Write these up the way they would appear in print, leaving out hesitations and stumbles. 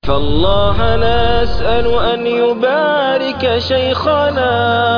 فالله نسأل أن يبارك شيخنا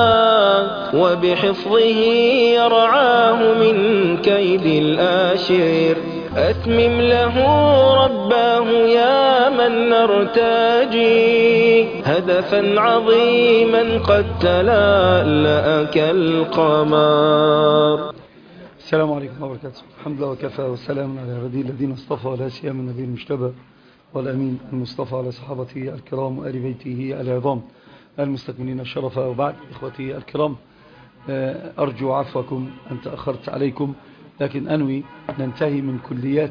وبحفظه يرعاه من كيد الآشر. أتمم له رباه يا من نرتجي هدفا عظيما قد تلألأ كالقمر. السلام عليكم ورحمة الله وبركاته. الحمد لله وكفى والسلام على عباده الذين اصطفى ولا سيما النبي المجتبى والأمين المصطفى على صحابته الكرام وآل بيته العظام المستكملين الشرف. وبعد إخوتي الكرام، أرجو عفوكم أن تأخرت عليكم، لكن أنوي ننتهي من كليات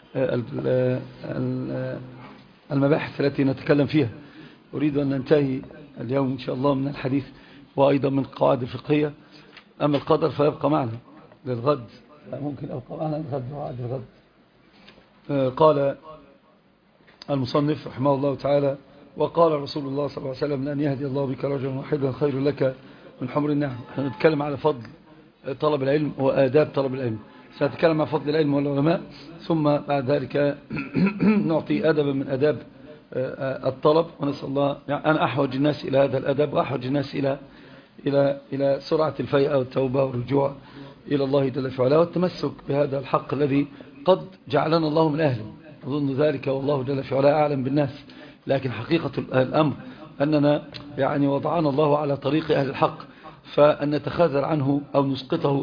المباحث التي نتكلم فيها. أريد أن ننتهي اليوم إن شاء الله من الحديث وأيضا من القواعد الفقهية. أما القدر فيبقى معنا للغد، ممكن أبقى معنا الغد وعد الغد. قال المصنف رحمه الله تعالى: وقال رسول الله صلى الله عليه وسلم: لأن يهدي الله بك رجلا واحدا خير لك من حمر النعم. نتكلم على فضل طلب العلم وآداب طلب العلم. سنتكلم عن فضل العلم والعلماء، ثم بعد ذلك نعطي أدبا من أداب الطلب، ونسأل الله أن أحوج الناس إلى هذا الأدب، وأحوج الناس إلى سرعة الفيئة والتوبة والرجوع إلى الله جل في علاه والتمسك بهذا الحق الذي قد جعلنا الله من أهله. أظن ذلك والله جل في علاه أعلم بالناس، لكن حقيقة الأمر أننا وضعنا الله على طريق أهل الحق، فأن نتخاذل عنه أو نسقطه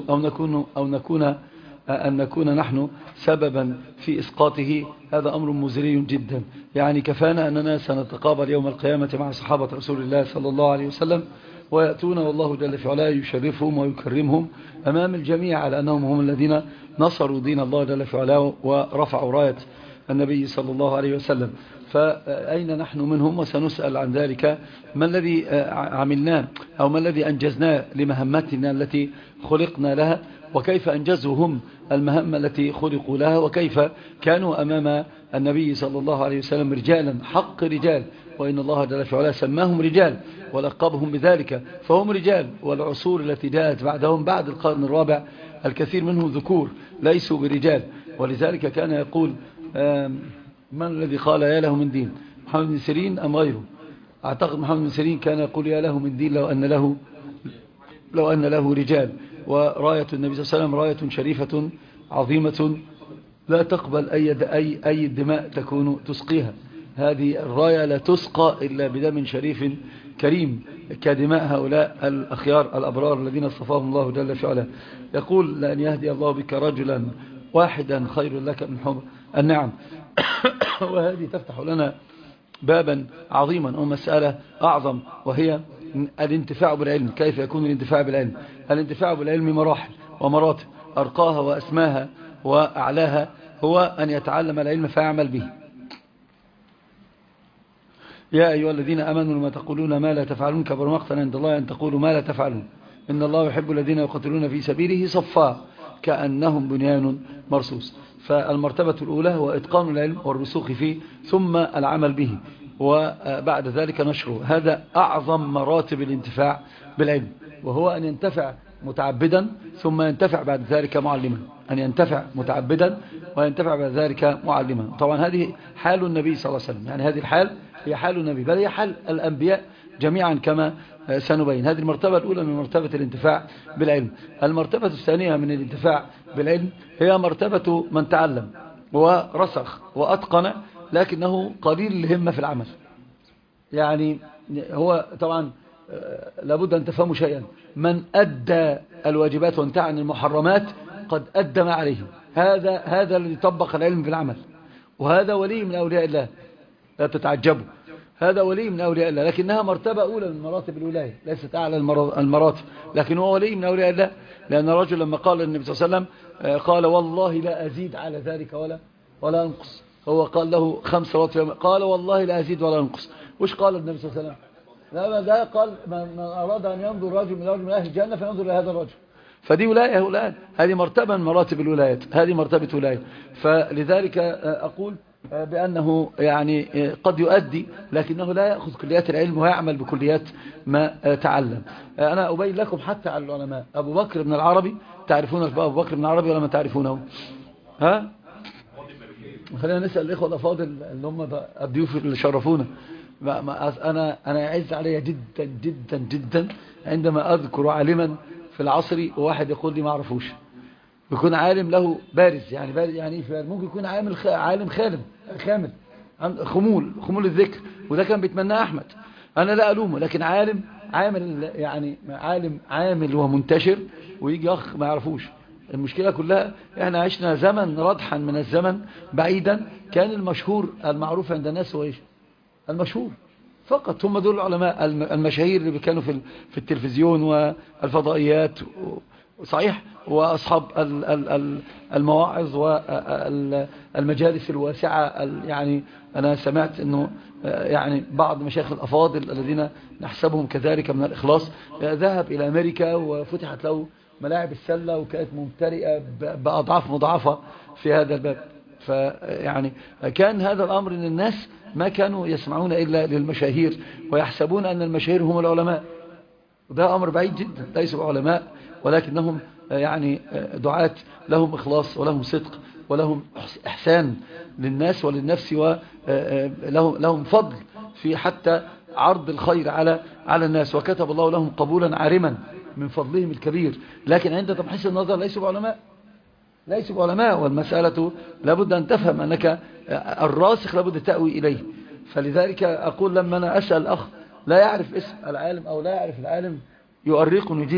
أن نكون نحن سببا في إسقاطه، هذا أمر مزري جدا. كفانا أننا سنتقابل يوم القيامة مع صحابة رسول الله صلى الله عليه وسلم، ويأتون والله جل في علاه يشرفهم ويكرمهم أمام الجميع على أنهم هم الذين نصروا دين الله جل في علاه ورفعوا راية النبي صلى الله عليه وسلم. فأين نحن منهم؟ وسنسأل عن ذلك: ما الذي عملناه أو ما الذي أنجزناه لمهمتنا التي خلقنا لها، وكيف أنجزوا هم المهمة التي خلقوا لها، وكيف كانوا أمام النبي صلى الله عليه وسلم رجالا حق رجال، وإن الله جل في علاه سماهم رجال ولقبهم بذلك، فهم رجال. والعصور التي جاءت بعدهم بعد القرن الرابع الكثير منهم ذكور ليسوا برجال. ولذلك كان يقول من الذي قال يا له من دين؟ محمد بن سيرين أم غيره؟ أعتقد محمد بن سيرين كان يقول يا له من دين لو أن له رجال. وراية النبي صلى الله عليه وسلم راية شريفة عظيمة لا تقبل أي دماء تكون تسقيها. هذه الراية لا تسقى إلا بدم شريف كريم كدماء هؤلاء الأخيار الأبرار الذين اصطفاهم الله جل في علاه. يقول: لأن يهدي الله بك رجلا واحدا خير لك من حمر النعم. وهذه تفتح لنا بابا عظيما ومسألة أعظم، وهي الانتفاع بالعلم. كيف يكون الانتفاع بالعلم؟ الانتفاع بالعلم مراحل ومراتب، أرقاها وأسماها وأعلاها هو أن يتعلم العلم فيعمل به. يا أيها الذين آمنوا لما تقولون ما لا تفعلون، كبر مقتا عند الله أن تقولوا ما لا تفعلون، إن الله يحب الذين يقاتلون في سبيله صفا كأنهم بنيان مرصوص. فالمرتبة الأولى هو إتقان العلم والرسوخ فيه، ثم العمل به، وبعد ذلك نشره. هذا أعظم مراتب الانتفاع بالعلم، وهو أن ينتفع متعبدا ثم ينتفع بعد ذلك معلما. أن ينتفع متعبدا وينتفع بعد ذلك معلما. طبعا هذه حال النبي صلى الله عليه وسلم، هذه الحال هي حال النبي، بل هي حال الأنبياء جميعا كما سنبين. هذه المرتبة الأولى من مرتبة الانتفاع بالعلم. المرتبة الثانية من الانتفاع بالعلم هي مرتبة من تعلم ورسخ وأتقن، لكنه قليل الهمة في العمل. هو طبعا لابد أن تفهموا شيئا: من أدى الواجبات وانتهى عن المحرمات قد أدى ما عليه. هذا الذي طبق العلم في العمل، وهذا ولي من أولياء الله، لا تتعجبوا، هذا ولي من أولياء الله، لكنها مرتبة أولى من مراتب الولاية، ليست أعلى المراتب، لكن هو ولي من أولياء الله. لأن الرجل لما قال للنبي صلى الله عليه وسلم قال: والله لا أزيد على ذلك ولا أنقص. هو قال له 5 صلوات في يوم، قال: والله لا أزيد ولا أنقص. وش قال النبي صلى الله عليه وسلم؟ لا، ده قال: من أراد أن ينظر رجل من أهل الجنة فينظر إلى هذا الرجل. فدي ولاية الآن، هذه مرتبة من مراتب الولايات، هذه مرتبة ولاية. فلذلك أقول بأنه قد يؤدي، لكنه لا يأخذ كليات العلم ويعمل بكليات ما تعلم. أنا أبين لكم حتى على العلماء. أبو بكر بن العربي، تعرفون أبو بكر بن العربي ولا ما تعرفونه؟ خلينا نسأل الإخوة الأفاضل اللي هم الضيوف اللي شرفونا. أنا يعز علي جدا جدا جدا عندما أذكر عالما في العصر وواحد يقول لي ما أعرفوش. بيكون عالم له بارز، يعني بارز يعني ممكن يكون عالم خامل خمول الذكر، وده كان بيتمناه أحمد. أنا لا ألومه، لكن عامل يعني عامل ومنتشر، ويجي أخ ما يعرفوش. المشكلة كلها احنا عشنا زمن ردحا من الزمن بعيدا، كان المشهور المعروف عند الناس هو ايش؟ المشهور فقط، هم دول العلماء المشاهير اللي كانوا في التلفزيون والفضائيات صحيح، وأصحاب المواعظ والمجالس الواسعة. يعني أنا سمعت أنه يعني بعض مشايخ الأفاضل الذين نحسبهم كذلك من الإخلاص ذهب إلى أمريكا وفتحت له ملاعب السلة، وكانت ممتلئة بأضعاف مضاعفة في هذا الباب. فيعني كان هذا الأمر أن الناس ما كانوا يسمعون إلا للمشاهير ويحسبون أن المشاهير هم العلماء، وده أمر بعيد جدا. ليسوا علماء ولكنهم يعني دعاة لهم إخلاص ولهم صدق ولهم إحسان للناس وللنفس، ولهم فضل في حتى عرض الخير على الناس، وكتب الله لهم قبولا عارما من فضلهم الكبير. لكن عند تمحيص النظر ليسوا بعلماء، والمسألة لابد أن تفهم أنك الراسخ لابد تأوي إليه. فلذلك أقول لما أنا أسأل الأخ لا يعرف اسم العالم أو لا يعرف العالم يؤرقني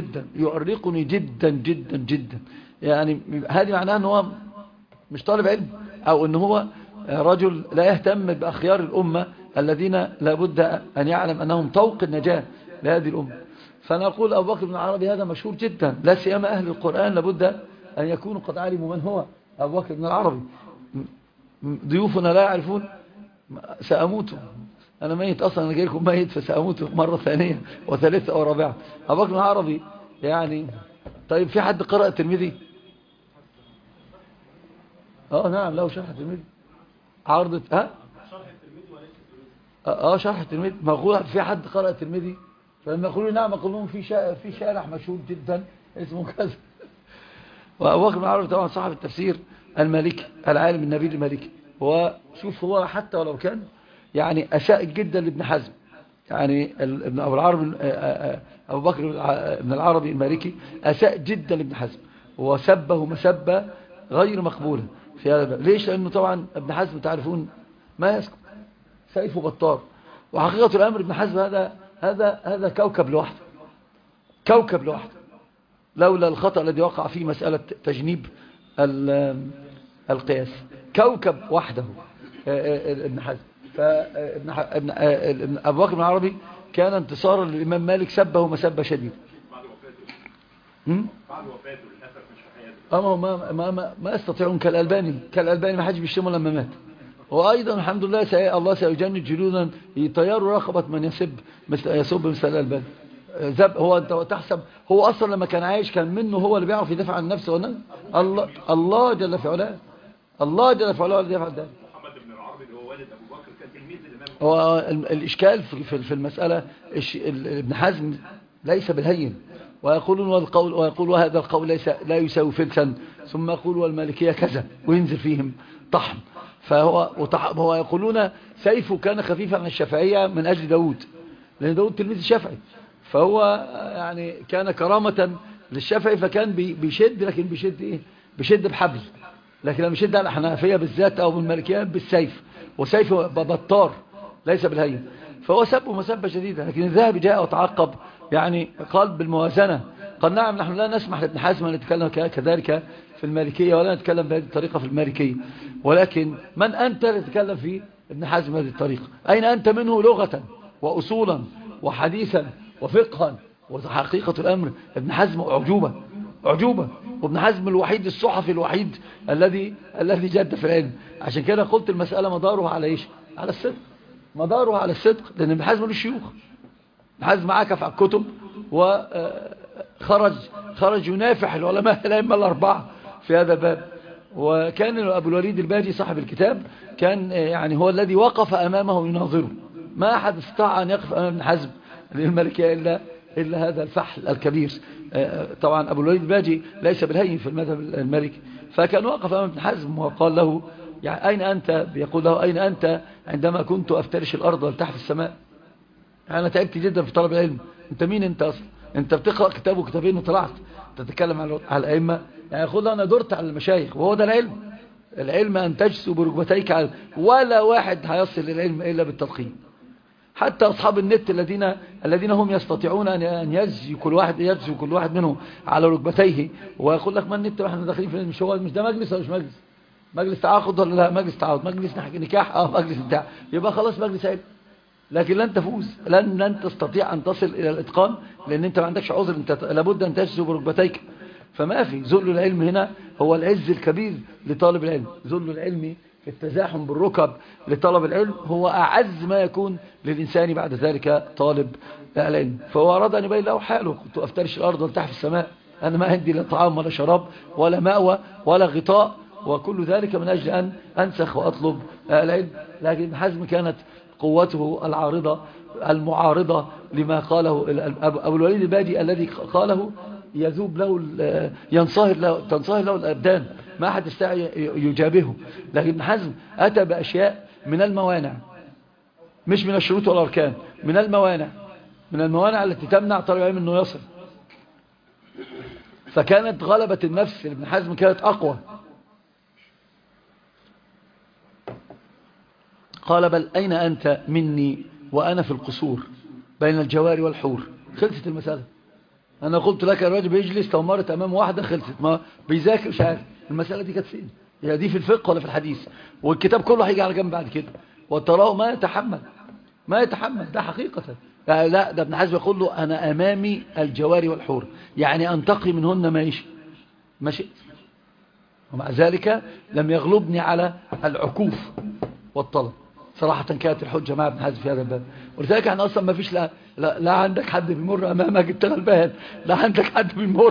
جدا جدا جدا. يعني هذه معناها أنه مش طالب علم، أو أنه هو رجل لا يهتم بأخيار الأمة الذين لابد أن يعلم أنهم طوق النجاة لهذه الأمة. فأنا أقول أبو بكر بن العربي هذا مشهور جدا، لا سيما أهل القرآن لابد أن يكونوا قد علموا من هو أبو بكر بن العربي. ضيوفنا لا يعرفون، سأموت أنا ميت أصلا، أنا جاي لكم ميت، فسأموت مرة ثانية وثالثة أو رابعة. أبو بكر بن العربي يعني. طيب في حد قرأ الترمذي؟ نعم له شرح الترمذي، عارضة شرح الترمذي. ما أقول في حد قرأ الترمذي؟ فلما يقولوا نعم أقول لهم في شارح مشهور جدا اسمه كذا. وأبو بكر بن العربي طبعا صاحب التفسير المالكي، العالم النبيل المالكي. وشوف هو حتى ولو كان يعني أساء جدا لابن حزم، يعني ابن أبو بكر بن العربي المالكي أساء جدا لابن حزم وسبه مسبة غير مقبولة في هذا الباب. ليش؟ لأنه طبعا ابن حزم تعرفون ما يسكت، سيفه بطار. وحقيقة الأمر ابن حزم هذا كوكب لوحده، لولا الخطأ الذي وقع فيه مسألة تجنيب القياس، كوكب وحده ابن حزم. أبو بكر بن العربي كان انتصارا للإمام مالك، سبه مسبة شديدة. بعد وفاته للأسف مش في حياته. ما يستطيعون كالألباني ما حدش بيشتمه لما مات. وأيضا الحمد لله الله سيجند جلودا يطيروا رقبة من يسب مثل الألباني. هو أنت تحسب هو أصلا لما كان عايش كان منه هو اللي بيعرف يدافع عن نفسه، الله جل في علاه اللي يفعل ذلك. محمد بن العربي اللي هو والد أبو بكر كان تلميذ الإمام. هو الإشكال في المسألة ابن حزم ليس بالهين، ويقول هذا القول لا يساوي فلسا، ثم يقول والمالكية كذا وينزل فيهم طحن. فهو يقولون سيفه كان خفيفا عن الشافعية من أجل داود، لأن داود تلميذ الشافعي، فهو يعني كان كرامة للشافعي، فكان بيشد، لكن بيشد بحبل. لكن لما يشد على الحنفية بالذات أو بالمالكية بالسيف، وسيفه بطار ليس بالهين. فهو سبه مسبة شديدة. لكن الذهبي جاء وتعقب، يعني قال بالموازنة، قال نعم نحن لا نسمح لابن حزم أن نتكلم كذلك في المالكية، ولا نتكلم بهذه الطريقة في المالكية، ولكن من أنت لتتكلم في ابن حزم هذه الطريقة؟ أين أنت منه لغة وأصولا وحديثا وفقها؟ وحقيقة الأمر ابن حزم أعجوبة، وابن حزم الوحيد الصحفي الوحيد الذي جد في العلم. عشان كده قلت المسألة مدارها على إيش؟ على الصدق، لأن ابن حزم له شيوخ. ابن حزم عكف على الكتب وخرج ينافح العلماء الأئمة الأربعة في هذا الباب. وكان أبو الوليد الباجي صاحب الكتاب كان يعني هو الذي وقف أمامه يناظره. ما أحد استطاع أن يقف أمام ابن حزم للمالكية إلا هذا الفحل الكبير. طبعا أبو الوليد الباجي ليس بالهين في المذهب المالكي، فكان وقف أمام ابن حزم وقال له يعني أين أنت، بيقول له أين أنت عندما كنت أفترش الأرض والتحت السماء. أنا تعبت جدا في طلب العلم. أنت مين أنت أصلا؟ أنت بتقرأ كتاب وكتابين وطلعت تتكلم على الأئمة. يعني يقول له أنا درت على المشايخ، وهو ده العلم. العلم أن تجسو بركبتيك على، ولا واحد هيصل للعلم إلا بالتلقين. حتى أصحاب النت الذين هم يستطيعون أن يجزي كل واحد منهم على ركبتيه، ويقول لك ما النت واحنا داخلين في، مش ده مجلس ولا مش مجلس؟ مجلس تعاقد ولا لا مجلس تعاقد؟ مجلس نكاح مجلس بتاع، يبقى خلاص مجلس علم. لكن لن تفوز، لن تستطيع أن تصل إلى الإتقان، لأن أنت ما عندكش عذر، أنت لابد أن تجزو بركبتيك. فما في ذل العلم هنا هو العز الكبير لطالب العلم. ذل العلم في التزاحم بالركب لطلب العلم هو أعز ما يكون للإنسان بعد ذلك طالب العلم. فهو أراد أن يبين له حاله، كنت أفترش الأرض والتحت السماء، أنا ما عندي لا طعام ولا شراب ولا مأوى ولا غطاء، وكل ذلك من أجل أن أنسخ وأطلب العلم. لكن ابن حزم كانت قوته العارضة المعارضة لما قاله أبو الوليد البادي الذي قاله يذوب له تنصهر له الأبدان، ما أحد يستطيع يجابهه. لكن ابن حزم أتى بأشياء من الموانع، مش من الشروط والأركان، من الموانع التي تمنع طالب العلم أنه يصل. فكانت غلبة النفس لابن حزم كانت أقوى. قال بل أين أنت مني وأنا في القصور بين الجوار والحور. خلصت المسألة. أنا قلت لك الراجل بيجلس تمرت أمام واحدة، خلصت، ما بيذاكر مش عارف المسألة دي كانت فين، هي دي في الفقه ولا في الحديث؟ والكتاب كله هيجي على جنب بعد كده، وتراه ما يتحمل ده حقيقة. لا ده ابن حزم يقول له أنا أمامي الجوار والحور، يعني أنتقي منهن ما شئت، ومع ذلك لم يغلبني على العكوف والطلب. صراحة كانت الحجة مع ابن حزم في هذا الباب. ولذلك احنا اصلا ما فيش لا عندك حد بيمر امامك انت غلبان، لا عندك حد بيمر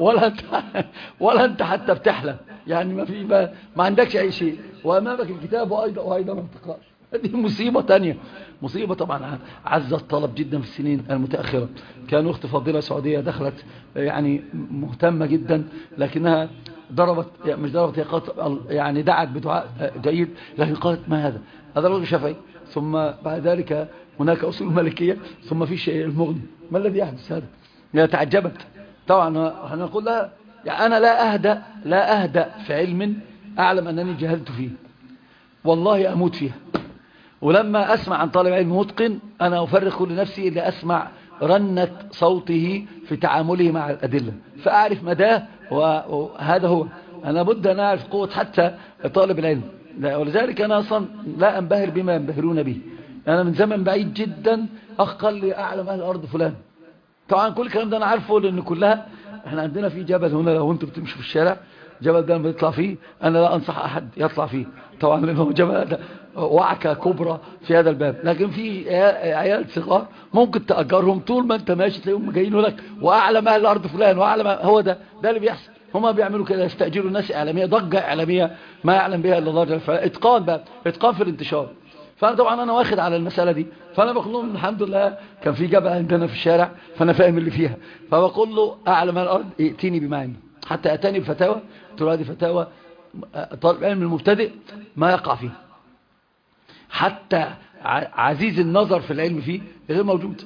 ولا انت حتى بتحلم، يعني ما عندكش اي شيء، وامامك الكتاب وايضا ما بتقراش. هذه مصيبة تانية، مصيبة طبعا عز الطلب جدا في السنين المتأخرة. كان اخت فاضلة سعودية دخلت يعني مهتمة جدا، لكنها مش ضربت، هي قالت يعني دعت بدعاء جيد، لكن قالت ما هذا الرجل شافعي، ثم بعد ذلك هناك أصول مالكية، ثم في شيء المغني، ما الذي يحدث هذا؟ هي تعجبت طبعا. هنقول لها يعني أنا لا أهدأ في علم أعلم أنني جهلت فيه، والله أموت فيها. ولما أسمع عن طالب علم متقن أنا أفرغ كل نفسي إلا أسمع رنة صوته في تعامله مع الأدلة، فأعرف مداه، وهذا هو. أنا بد أن أعرف قوة حتى طالب العلم. ولذلك أنا أصلا لا أنبهر بما ينبهرون به. أنا من زمن بعيد جدا قال لي أعلم أهل الأرض فلان. طبعا كل الكلام ده أنا عارفه، لأن كلها احنا عندنا في جبل هنا، لو أنتم بتمشوا في الشارع جبل ده بيطلع فيه، أنا لا أنصح أحد يطلع فيه طبعا، لأنه جبل وعكة كبرى في هذا الباب. لكن في عيال صغار ممكن تأجرهم طول ما أنت ماشي تلاقيهم جايين لك وأعلم أهل الأرض فلان وأعلم، هو ده اللي بيحصل. هما بيعملوا كده، يستأجروا الناس إعلامية، ضجة إعلامية ما يعلم بها إلا الله جل وعلا، إتقان في الانتشار. فأنا طبعا أنا واخد على المسألة دي، فأنا بقول لهم الحمد لله كان في جبل عندنا في الشارع فأنا فاهم اللي فيها، فبقول له أعلم أهل الأرض ائتيني بما عندي، حتى أتاني بفتاوى. قلت له هذه فتاوى طالب علم المبتدئ ما يقع فيه، حتى عزيز النظر في العلم فيه غير موجود.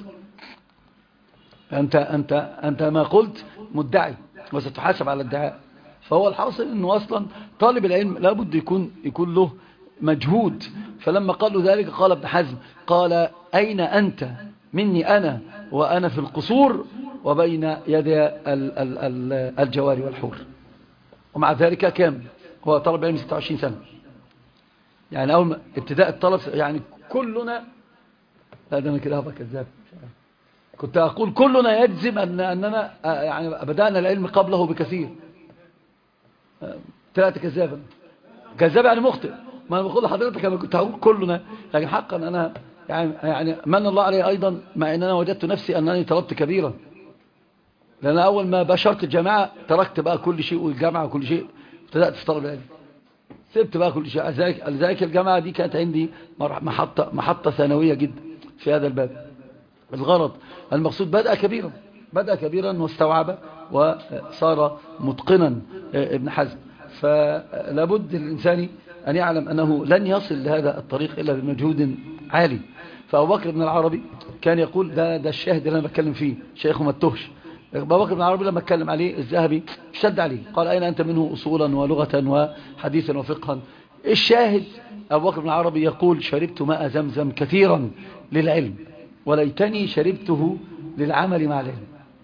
أنت ما قلت مدعي وستحاسب على الدعاء. فهو الحاصل أنه أصلا طالب العلم لابد يكون له مجهود. فلما قالوا ذلك قال ابن حزم قال أين أنت مني أنا وأنا في القصور وبين يدي الجوار والحور. ومع ذلك كام هو طالب علم 26 سنة، يعني أول ابتداء الطلب، يعني كلنا، لا ده أنا كده هبقى كذاب، كنت أقول كلنا يجزم أننا يعني بدأنا العلم قبله بكثير. ثلاثة كذاب يعني مخطئ. ما أنا بقول لحضرتك أنا كنت هقول كلنا، لكن حقا أنا يعني من الله علي أيضا، مع أن أنا وجدت نفسي أنني طلبت كبيرا، لأن أول ما بشرت الجامعة تركت بقى كل شيء والجامعة وكل شيء، ابتدأت في طلب العلم، سبت بقى كل شيء. لذلك الجامعة دي كانت عندي محطة ثانوية جدا في هذا الباب. الغرض المقصود بدأ كبيرا واستوعب وصار متقنا ابن حزم. فلابد الإنسان أن يعلم أنه لن يصل لهذا الطريق إلا بمجهود عالي. فأبو بكر بن العربي كان يقول ده الشاهد اللي أنا بتكلم فيه، شيخه ما اتهش. أبو بكر بن العربي لما اتكلم عليه الذهبي اشتد عليه، قال أين أنت منه أصولا ولغة وحديثا وفقها. الشاهد أبو بكر بن العربي يقول شربت ماء زمزم كثيرا للعلم وليتني شربته للعمل مع العلم.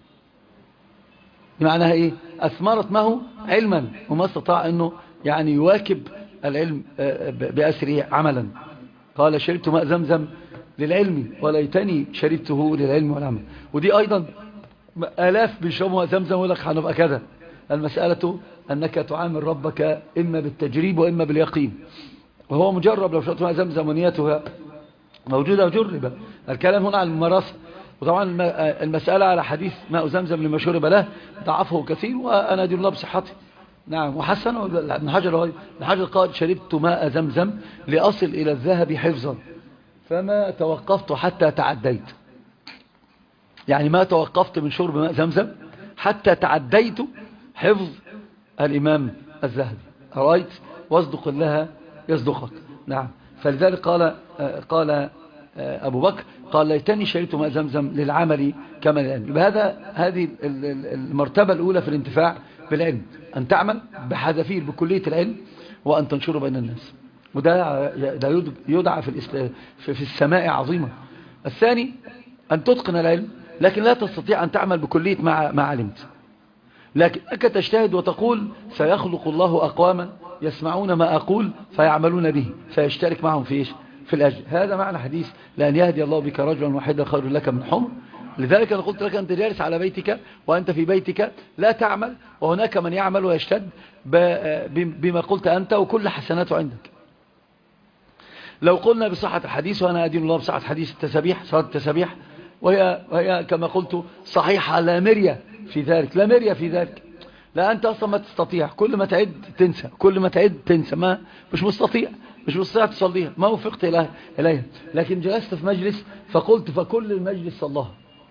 معناها إيه؟ أثمرت معه علما وما استطاع أنه يعني يواكب العلم بأسره عملا. قال شربت ماء زمزم للعلم وليتني شربته للعلم والعمل. ودي أيضا آلاف بيشربوا ماء زمزم ويقول لك هنبقى كذا. المسألة أنك تعامل ربك إما بالتجريب وإما باليقين، وهو مجرب. لو شربت ماء زمزم ونيتها موجودة وجرب. الكلام هنا على الممارسة. وطبعا المسألة على حديث ماء زمزم لما شرب له ضعفه كثير وأنا أدين الله بصحته. نعم. وحسن ابن حجر قال شربت ماء زمزم لأصل إلى الذهب حفظا فما توقفت حتى تعديت. يعني ما توقفت من شرب ماء زمزم حتى تعديت حفظ الإمام الذهبي. رأيت واصدق الله يصدقك. نعم. فلذلك قال أبو بكر قال ليتني شربت ماء زمزم للعمل كما الآن. هذه المرتبة الأولى في الانتفاع بالعلم، أن تعمل بحذافير بكلية العلم وأن تنشره بين الناس. وده يدعى في السماء عظيمة. الثاني أن تتقن العلم لكن لا تستطيع أن تعمل بكلية ما علمت، لكنك تجتهد وتقول سيخلق الله أقواما يسمعون ما أقول فيعملون به فيشترك معهم في الأجر. هذا معنى حديث لأن يهدي الله بك رجلا واحدا خير لك من حمر. لذلك أنا قلت لك أنت جالس على بيتك وأنت في بيتك لا تعمل وهناك من يعمل ويشتد بما قلت أنت وكل حسناته عندك. لو قلنا بصحة الحديث، وأنا أدين الله بصحة حديث التسابيح، صلاة التسابيح، وهي كما قلت صحيحة لا مرية في ذلك، لا مرية في ذلك. لا أنت أصلا ما تستطيع، كل ما تعد تنسى، كل ما تعد تنسى، مش مستطيع تصليها، ما وفقت إليها. لكن جلست في مجلس فقلت فكل المجلس صلاها.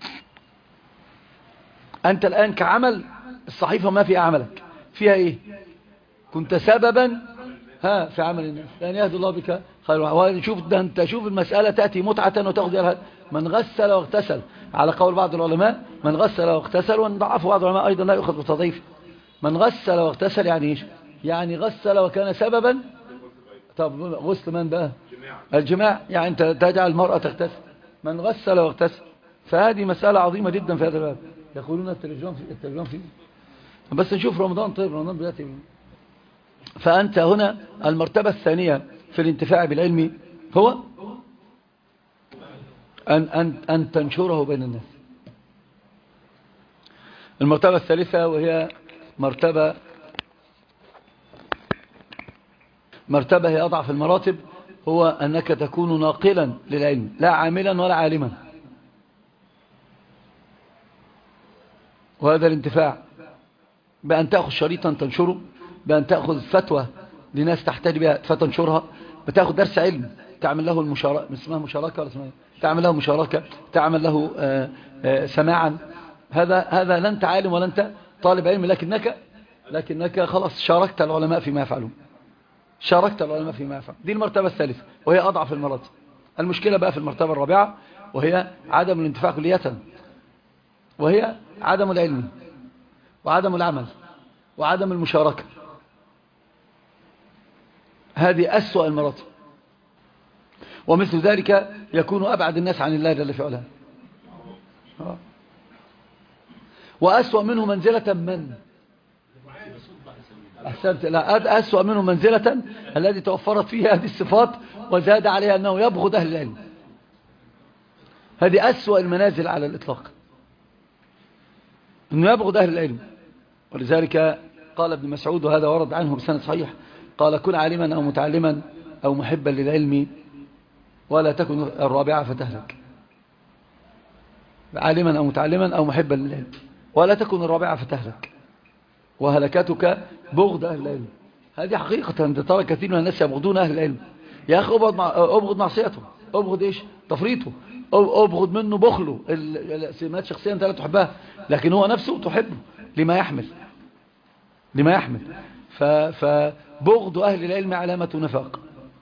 أنت الآن كعمل الصحيفة ما في عملك فيها إيه؟ كنت سببا في عمل الناس لأن يهدي الله بك خير. وشوف ده أنت شوف المسألة تأتي متعة وتأخذ من غسل واغتسل على قول بعض العلماء، من غسل واغتسل، ونضعف بعض العلماء أيضا لا يؤخذ بتضعيف. من غسل واغتسل يعني إيش؟ يعني غسل وكان سببا. طب غسل من بقى؟ الجماع. يعني أنت تجعل المرأة تغتسل. من غسل واغتسل. فهذه مسألة عظيمة جدا في هذا الباب. يقولون التلفزيون فيه بس نشوف رمضان. طيب رمضان بيأتي. فأنت هنا المرتبة الثانية في الانتفاع بالعلم هو أن تنشره بين الناس. المرتبة الثالثة وهي مرتبة هي أضعف المراتب، هو أنك تكون ناقلا للعلم لا عاملا ولا عالما. وهذا الانتفاع بأن تأخذ شريطا تنشره، بأن تأخذ فتوى لناس تحتاج بها فتنشرها، بتأخذ درس علم تعمل له المشاركة، اسمها مشاركة ولا اسمها تعمل له مشاركة، تعمل له سماعا. هذا لا أنت عالم ولا أنت طالب علم، لكنك خلاص شاركت العلماء فيما يفعلون. دي المرتبة الثالثة وهي أضعف المراتب. المشكلة بقى في المرتبة الرابعة وهي عدم الانتفاع كلية، وهي عدم العلم وعدم العمل وعدم المشاركة. هذه أسوأ المراتب، ومثل ذلك يكون أبعد الناس عن الله جل في علاه. وأسوأ منه منزلة من أحسنت، لا أسوأ منه منزلة الذي توفرت فيه هذه الصفات وزاد عليها أنه يبغض أهل العلم. هذه أسوأ المنازل على الإطلاق، أنه يبغض أهل العلم. ولذلك قال ابن مسعود، وهذا ورد عنه بسند صحيح، قال كن عالما أو متعلما أو محبا للعلم ولا تكن الرابعة فتهلك. عالما أو متعلما أو محبا للعلم ولا تكن الرابعة فتهلك، وهلكتك بغض أهل العلم. هذه حقيقة. أنت ترى كثير من الناس يبغضون أهل العلم. يا أخي أبغض معصيته، أبغض إيش؟ تفريطه، أبغض منه بخله، سمات شخصية أنت لا تحبها لكن هو نفسه تحبه لما يحمل. بغض أهل العلم علامة نفاق.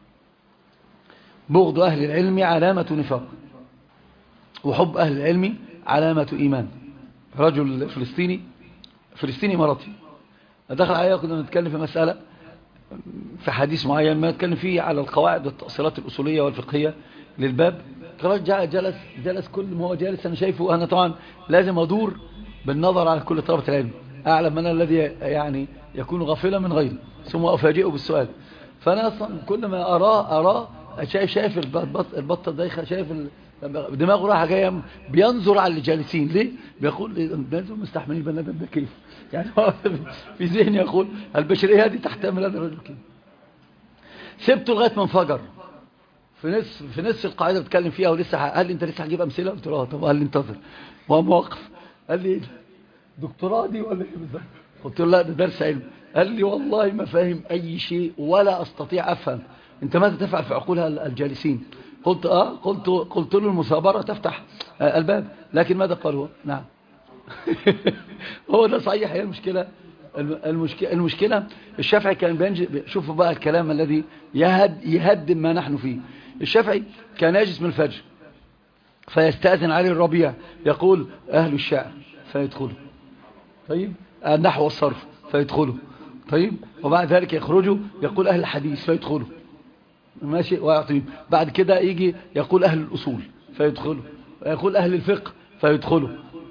بغض أهل العلم علامة نفاق، وحب أهل العلم علامة إيمان. رجل فلسطيني مراتي دخل عليها، كنا نتكلم في مسألة، في حديث معين ما نتكلم فيه على القواعد والتأصيلات الأصولية والفقهية للباب. جلس كل ما هو جالس أنا شايفه، أنا طبعا لازم أدور بالنظر على كل طلبة العلم، أعلم من الذي يعني يكون غافلا من غيره، ثم أفاجئه بالسؤال. فأنا أصلا كل ما أراه شايف البطة دايخة، شايف دماغه راحة جاية، بينظر على اللي جالسين ليه، بيقول الناس مستحملين البني آدم ده كيف يعني. في ذهني يقول البشرية هذه تحتمل هذا الرجل كيف. سبته لغاية ما انفجر في نص القاعدة بتكلم فيها، ولسه قال لي انت لسه هتجيب امثله؟ قلت له طب. قال لي انتظر، وقام واقف قال لي دكتوراه دي ولا ايه بالظبط؟ قلت له لا ده درس علم. قال لي والله ما فاهم اي شيء ولا استطيع افهم، انت ماذا تفعل في عقول الجالسين؟ قلت له المثابرة تفتح الباب، لكن ماذا قال هو؟ نعم. هو ده صحيح. هي المشكلة الشافعي كان بينجي. شوفوا بقى الكلام الذي يهدم ما نحن فيه. الشافعي كان يجلس من الفجر فيستأذن عليه الربيع يقول أهل الشعر فيدخلوا، طيب النحو والصرف فيدخلوا، طيب وبعد ذلك يخرجوا يقول أهل الحديث فيدخلوا، ماشي ويعطيهم. بعد كده يجي يقول أهل الأصول فيدخلوا، ويقول أهل الفقه فيدخلوا.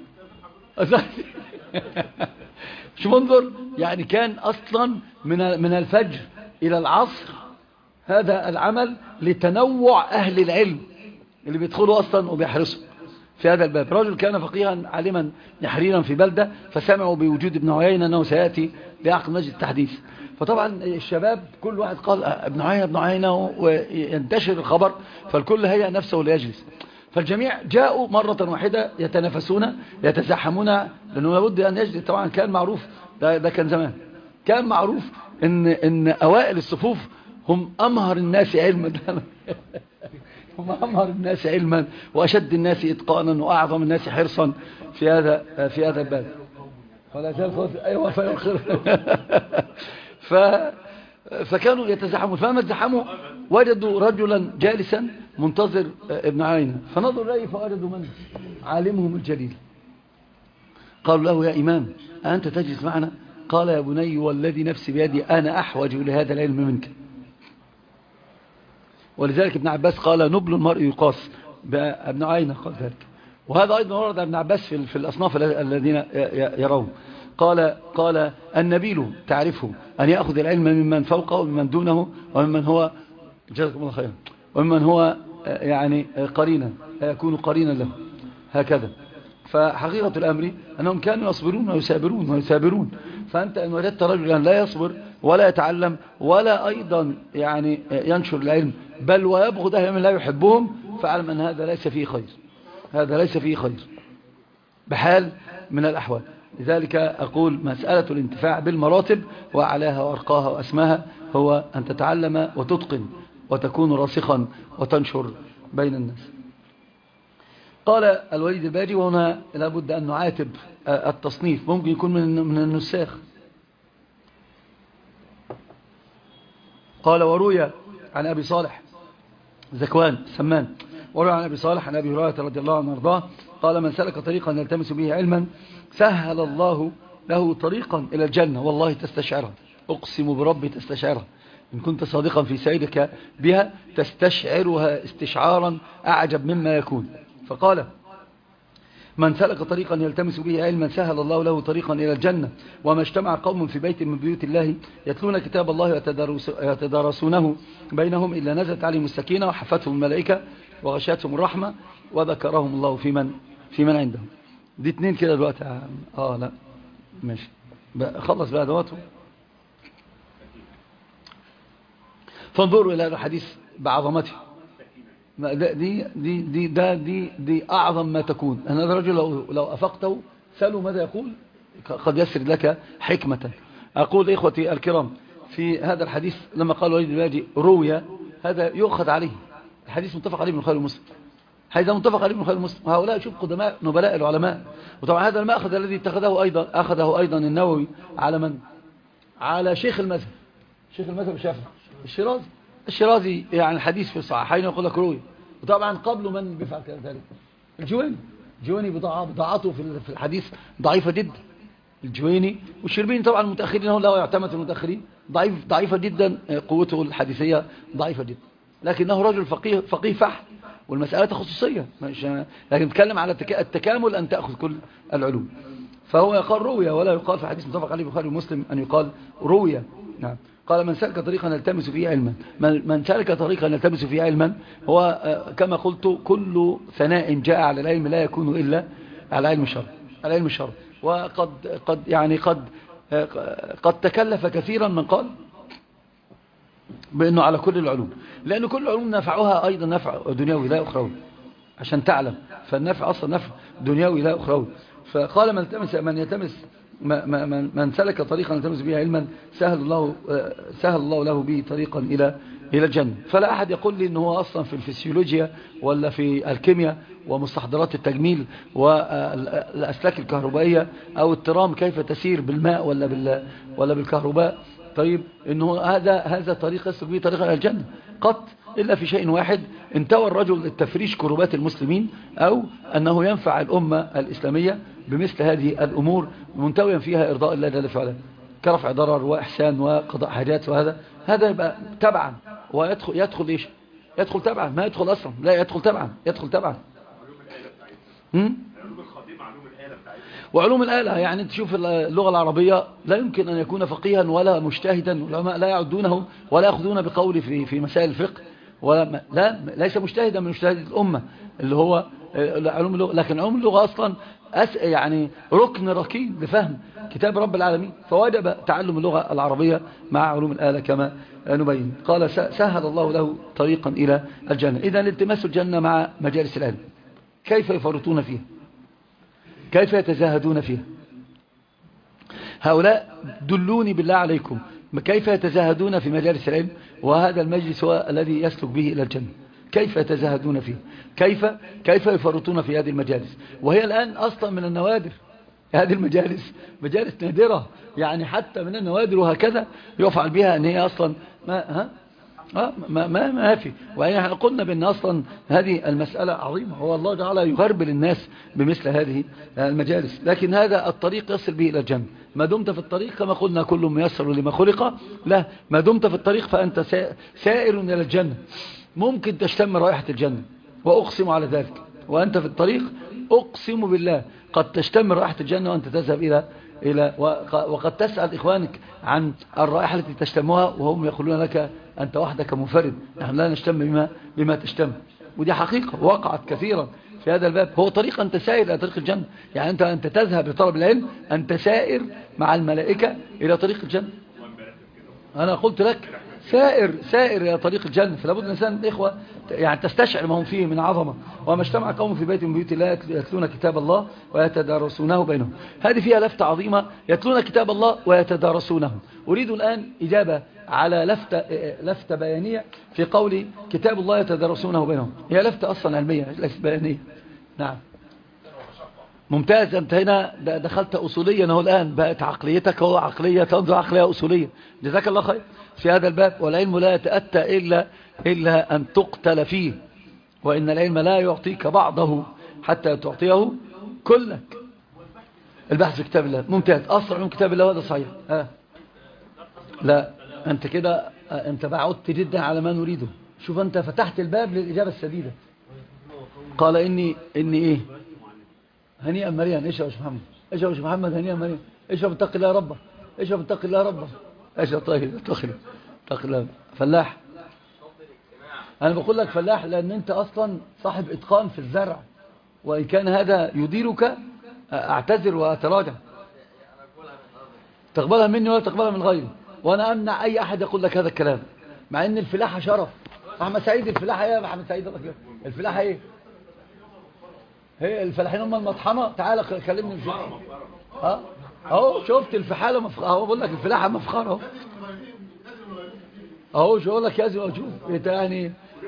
شو منظر يعني، كان أصلا من الفجر إلى العصر هذا العمل لتنوع أهل العلم اللي بيدخلوا أصلا وبيحرصوا في هذا الباب. رجل كان فقيها عالما نحريرا في بلدة، فسمعوا بوجود ابن عيينة أنه سيأتي لعقد مجلس التحديث، فطبعا الشباب كل واحد قال ابن عيينة وينتشر الخبر، فالكل هيأ نفسه ليجلس. فالجميع جاءوا مرة واحدة يتنافسون يتزاحمون، لأنه لابد أن يجلس. طبعا كان معروف، ده كان زمان، كان معروف إن أوائل الصفوف هم أمهر الناس علما. هم أمهر الناس علما وأشد الناس إتقانا وأعظم الناس حرصا في هذا الباب. ولا زال أيوة فيخر. فكانوا يتزاحمون، فلما تزاحموا وجدوا رجلا جالسا منتظر ابن عيينة، فنظروا إليه فوجدوا من عالمهم الجليل. قالوا له يا إمام أنت تجلس معنا؟ قال يا بني والذي نفسي بيدي أنا أحوج لهذا العلم منك. ولذلك ابن عباس قال نبل المرء يقاس، ابن عيينة قال ذلك. وهذا أيضا ورد ابن عباس في الأصناف الذين يرون. قال النبيل تعرفه أن يأخذ العلم ممن فوقه وممن دونه وممن هو جزاكم الله خيرا وممن هو يعني قرينا يكون قرينا له، هكذا. فحقيقة الأمر أنهم كانوا يصبرون ويثابرون. فأنت إن وجدت رجلا لا يصبر ولا يتعلم ولا أيضا يعني ينشر العلم بل ويبغض أهل من لا يحبهم، فاعلم أن هذا ليس فيه خير، هذا ليس فيه خير بحال من الأحوال. لذلك أقول مسألة الانتفاع بالمراتب وأعلاها وأرقاها وأسماها هو أن تتعلم وتتقن وتكون راسخا وتنشر بين الناس. قال الوليد الباجي، وهنا لابد أن نعاتب التصنيف، ممكن يكون من النساخ. قال وروي عن أبي صالح زكوان سمان، وروي عن أبي صالح عن أبي هريرة رضي الله عنه وارضاه قال من سلك طريقا يلتمس به علما سهل الله له طريقا إلى الجنة. والله تستشعرها، أقسم بربي تستشعرها، إن كنت صادقا في سيرك بها تستشعرها استشعارا أعجب مما يكون. فقال من سلك طريقا يلتمس به علما سهل الله له طريقا إلى الجنة. وما اجتمع قوم في بيت من بيوت الله يتلون كتاب الله ويتدارسونه بينهم إلا نزلت عليهم السكينة وحفتهم الملائكة وغشاتهم الرحمة وذكرهم الله في من عندهم. دي 2 كده دلوقتي. لا ماشي خلص بقى دواته. فانظروا إلى الحديث بعظمته. دي أعظم ما تكون. أنا هذا الرجل لو أفقته سألوا ماذا يقول قد يسرد لك حكمة. أقول إخوتي الكرام في هذا الحديث لما قال وليد الباجي روي، هذا يؤخذ عليه الحديث متفق عليه من البخاري ومسلم، هذا متفق عليه من البخاري ومسلم. هؤلاء شوف قدماء نبلاء العلماء. وطبعا هذا المأخذ الذي أخذه أيضا النووي على من؟ على شيخ المذهب شيخ المذهب الشافعي الشيرازي يعني الحديث في الصحيحين يقول لك روي. وطبعا قبله من بيفعل ذلك؟ الجويني بضاعته في الحديث ضعيفة جدا. الجويني والشربيني طبعا المتأخرين هو لا يعتمد في المتأخرين ضعيفة جدا، قوته الحديثية ضعيفة جدا، لكنه رجل فقيه فحل، والمسألة خصوصية، لكن نتكلم على التكامل أن تأخذ كل العلوم. فهو يقال روية، ولا يقال في حديث متفق عليه البخاري ومسلم أن يقال روية. نعم. قال من سلك طريقا نلتمس فيه علما، من سلك طريقا نلتمس فيه علما، هو كما قلت كل ثناء جاء على العلم لا يكون إلا على علم الشرع. وقد يعني قد تكلف كثيرا من قال بأنه على كل العلوم، لأن كل العلوم نفعها أيضا نفع دنيوي لا أخروي، عشان تعلم، فالنفع أصلا نفع دنيوي لا أخروي. فقال من سلك طريقا يلتمس به علما سهل الله له به طريقا إلى الجنة. فلا أحد يقول لي إنه هو أصلا في الفسيولوجيا ولا في الكيمياء ومستحضرات التجميل والأسلاك الكهربائية أو الترام كيف تسير بالماء ولا بالكهرباء، طيب إنه هذا طريق يسلك به طريقا إلى الجنة قط، إلا في شيء واحد: انتوى الرجل التفريش كربات المسلمين، أو أنه ينفع الأمة الإسلامية بمثل هذه الأمور منتويا فيها إرضاء الله جل وعلا كرفع ضرر وإحسان وقضاء حاجات. هذا يبقى تبعا، ويدخل إيش؟ يدخل تبعا، ما يدخل أصلا، لا يدخل تبعا. وعلوم الآلة يعني تشوف اللغة العربية لا يمكن أن يكون فقيها ولا مجتهدا، والعلماء لا يعدونه ولا يأخذون بقوله في مسائل الفقه، ليس مجتهدا من مجتهد الأمة اللي هو علوم اللغة، لكن علوم اللغة أصلا يعني ركن ركين لفهم كتاب رب العالمين، فوجب تعلم اللغة العربية مع علوم الآلة كما نبين. قال سهل الله له طريقا إلى الجنة. إذا التماس الجنة مع مجالس العلم، كيف يفرطون فيها؟ كيف يتزاهدون فيها؟ هؤلاء دلوني بالله عليكم كيف يتزاهدون في مجالس العلم، وهذا المجلس هو الذي يسلك به إلى الجنة. كيف يتزاهدون فيه؟ كيف يفرطون في هذه المجالس، وهي الآن أصلا من النوادر. هذه المجالس مجالس نادرة، يعني حتى من النوادر وهكذا يفعل بها أن هي أصلا ما في. وإحنا قلنا بأن أصلا هذه المسألة عظيمة، هو الله تعالى يغربل الناس بمثل هذه المجالس، لكن هذا الطريق يصل به إلى الجنة. ما دمت في الطريق كما قلنا كل ميسر لما خلق له، ما دمت في الطريق فأنت سائر إلى الجنة، ممكن تشتم رائحة الجنة، وأقسم على ذلك. وأنت في الطريق أقسم بالله قد تشتم رائحة الجنة وأنت تذهب وقد تسأل إخوانك عن الرائحة التي تشتمها وهم يقولون لك أنت وحدك منفرد، نحن لا نشتم بما تشتم. ودي حقيقة وقعت كثيرا في هذا الباب. هو طريق أنت سائر إلى طريق الجنة، يعني أنت تذهب لطلب العلم، أنت سائر مع الملائكة إلى طريق الجنة. أنا قلت لك سائر إلى طريق الجنة. فلا بد الإنسان الإخوة يعني تستشعر ما هم فيه من عظمة. وما اجتمع قوم في بيت من بيوت الله يتلون كتاب الله ويتدارسونه بينهم. هذه فيها لفتة عظيمة، يتلون كتاب الله ويتدارسونه. أريد الآن إجابة على لفتة بيانية في قول كتاب الله يتدارسونه بينهم. هي لفتة أصلا علمية ليست بيانية. نعم ممتاز. أنت هنا دخلت أصوليا، أهو الآن بقت عقليتك هو عقلية تنظر عقلية أصولية. جزاك الله خير في هذا الباب. والعلم لا يتأتى إلا أن تقتل فيه، وإن العلم لا يعطيك بعضه حتى تعطيه كلك. البحث في كتاب الله ممتاز، أسرع من كتاب الله، هذا صحيح. لا أنت كده أنت بعدت جدا على ما نريده. شوف أنت فتحت الباب للإجابة السديدة. قال إني إيه هنيئا مريان. إيش يا أبو محمد؟ إيش يا أبو محمد؟ هنيئا مريان. إيش بتقي الله ربه؟ إيش بتقي الله ربه؟ إيش طيب تقي الله فلاح. أنا بقول لك فلاح لأن أنت أصلا صاحب إتقان في الزرع، وإن كان هذا يديرك أعتذر وأتراجع. تقبلها مني ولا تقبلها من غيري، وأنا أمنع أي أحد يقول لك هذا الكلام، مع أن الفلاحة شرف. أحمد سعيد الفلاحة إيه يا أحمد سعيد؟ الفلاحة إيه؟ هي الفلاحين هم المطحنة. تعال كلمني الفلاحة. أهو شفت الفحالة مفخرة. أهو بقول لك الفلاحة مفخرة. أهو شو أقول لك يا زلمة؟ شوف يعني